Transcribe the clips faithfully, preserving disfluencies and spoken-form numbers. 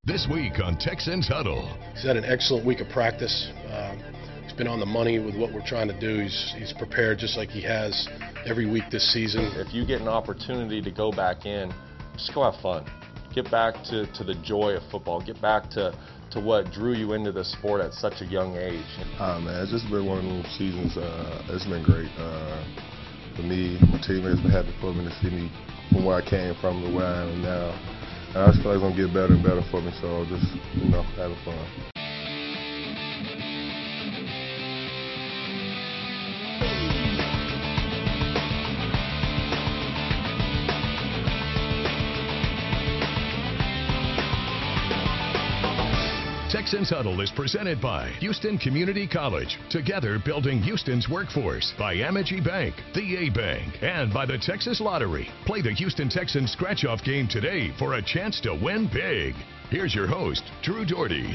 This week on Texans Huddle. He's had an excellent week of practice. Um, he's been on the money with what we're trying to do. He's, he's prepared just like he has every week this season. If you get an opportunity to go back in, just go have fun. Get back to, to the joy of football. Get back to, to what drew you into the sport at such a young age. Uh, man, it's just been one of those seasons. Uh, it's been great. Uh, for me, my teammates been happy for me to see me from where I came from to where I am now. I just feel like it's going to get better and better for me, so just, you know, having fun. Texans Huddle is presented by Houston Community College, together building Houston's workforce, by Amegy Bank, the A Bank, and by the Texas Lottery. Play the Houston Texans scratch-off game today for a chance to win big. Here's your host, Drew Doherty.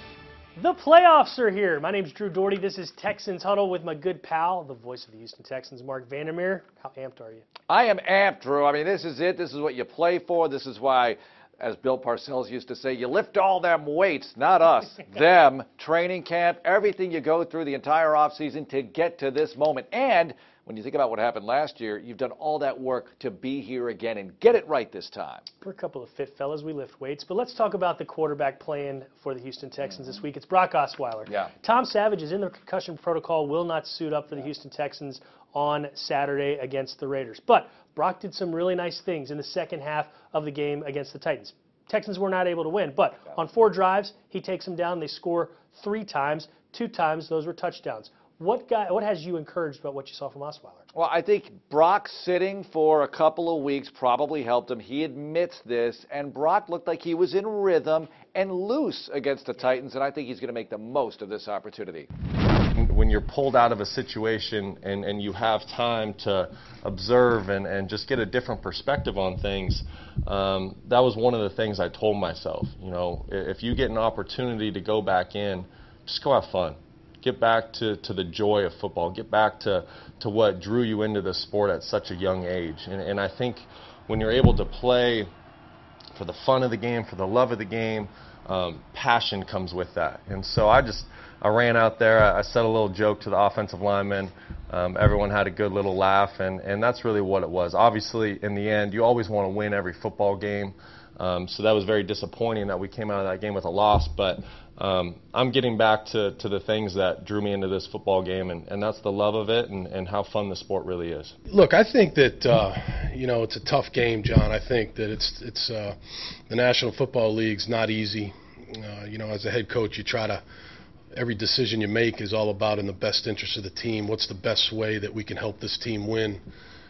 The playoffs are here. My name's Drew Doherty. This is Texans Huddle with my good pal, the voice of the Houston Texans, Mark Vandermeer. How amped are you? I am amped, Drew. I mean, this is it. This is what you play for. This is why, as Bill Parcells used to say, you lift all them weights, not us, them, training camp, everything you go through the entire offseason to get to this moment. And when you think about what happened last year, you've done all that work to be here again and get it right this time. We're a couple of fit fellas. We lift weights. But let's talk about the quarterback playing for the Houston Texans mm-hmm. this week. It's Brock Osweiler. Yeah. Tom Savage is in the concussion protocol, will not suit up for the Houston Texans on Saturday against the Raiders. But Brock did some really nice things in the second half of the game against the Titans. Texans were not able to win, but on four drives, he takes them down. They score three times. Two times, those were touchdowns. What guy? What has you encouraged about what you saw from Osweiler? Well, I think Brock sitting for a couple of weeks probably helped him. He admits this, and Brock looked like he was in rhythm and loose against the Titans, and I think he's going to make the most of this opportunity. When you're pulled out of a situation and, and you have time to observe and, and just get a different perspective on things, um, that was one of the things I told myself. You know, if you get an opportunity to go back in, just go have fun. Get back to, to the joy of football. Get back to, to what drew you into the sport at such a young age. And, and I think when you're able to play for the fun of the game, for the love of the game, um, passion comes with that. And so I just I ran out there. I said a little joke to the offensive linemen. Um, everyone had a good little laugh, and, and that's really what it was. Obviously, in the end, you always want to win every football game. Um, so that was very disappointing that we came out of that game with a loss. But um, I'm getting back to, to the things that drew me into this football game, and, and that's the love of it and, and how fun the sport really is. Look, I think that, uh, you know, it's a tough game, John. I think that it's, it's uh, the National Football League's not easy. Uh, you know, as a head coach, you try to, every decision you make is all about in the best interest of the team. What's the best way that we can help this team win?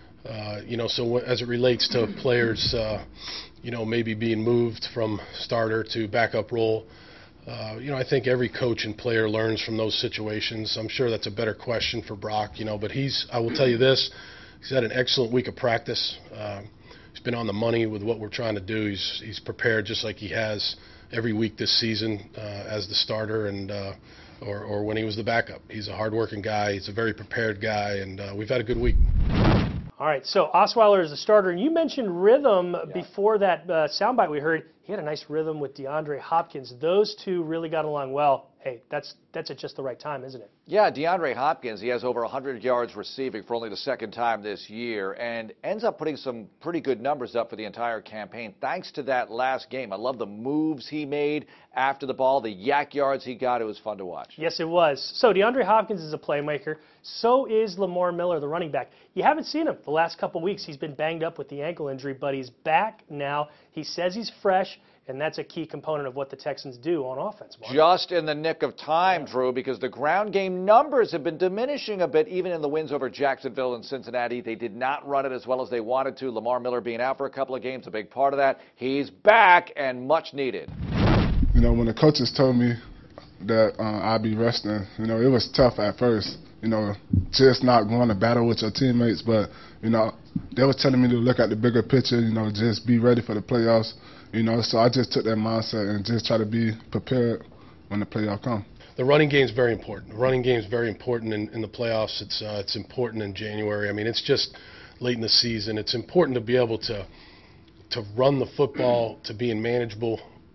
Uh, you know, so w- as it relates to players, uh, you know, maybe being moved from starter to backup role, uh, you know, I think every coach and player learns from those situations. I'm sure that's a better question for Brock, you know, but he's, I will tell you this, he's had an excellent week of practice. Uh, he's been on the money with what we're trying to do. He's, he's prepared just like he has every week this season uh, as the starter and uh, or, or when he was the backup. He's a hardworking guy. He's a very prepared guy, and uh, we've had a good week. All right, so Osweiler is the starter, and you mentioned rhythm Yeah. before that uh, soundbite we heard. He had a nice rhythm with DeAndre Hopkins. Those two really got along well. Hey, that's that's at just the right time, isn't it? Yeah, DeAndre Hopkins, he has over one hundred yards receiving for only the second time this year and ends up putting some pretty good numbers up for the entire campaign thanks to that last game. I love the moves he made after the ball, the yak yards he got. It was fun to watch. Yes, it was. So DeAndre Hopkins is a playmaker. So is Lamar Miller, the running back. You haven't seen him the last couple weeks. He's been banged up with the ankle injury, but he's back now. He says he's fresh, and that's a key component of what the Texans do on offense. Mark. Just in the nick of time, Drew, because the ground game numbers have been diminishing a bit, even in the wins over Jacksonville and Cincinnati. They did not run it as well as they wanted to. Lamar Miller being out for a couple of games, a big part of that. He's back and much needed. You know, when the coaches told me that uh, I'd be resting, you know, it was tough at first. You know, just not going to battle with your teammates, but, you know, they were telling me to look at the bigger picture, you know, just be ready for the playoffs. You know, so I just took that mindset and just try to be prepared when the playoffs come. The running game is very important. The running game is very important in, in the playoffs. It's uh, it's important in January. I mean, it's just late in the season. It's important to be able to to run the football, to be in manageable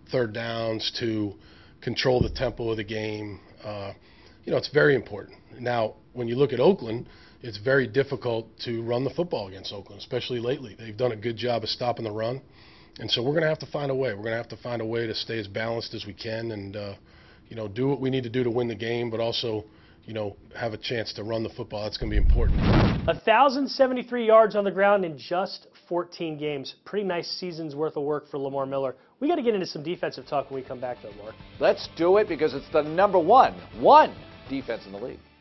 third downs, to control the tempo of the game. Uh, you know, it's very important. Now, when you look at Oakland, it's very difficult to run the football against Oakland, especially lately. They've done a good job of stopping the run. And so we're going to have to find a way. We're going to have to find a way to stay as balanced as we can and, uh, you know, do what we need to do to win the game, but also, you know, have a chance to run the football. That's going to be important. one thousand seventy-three yards on the ground in just fourteen games. Pretty nice season's worth of work for Lamar Miller. We got to get into some defensive talk when we come back, though, Mark. Let's do it because it's the number one, one defense in the league.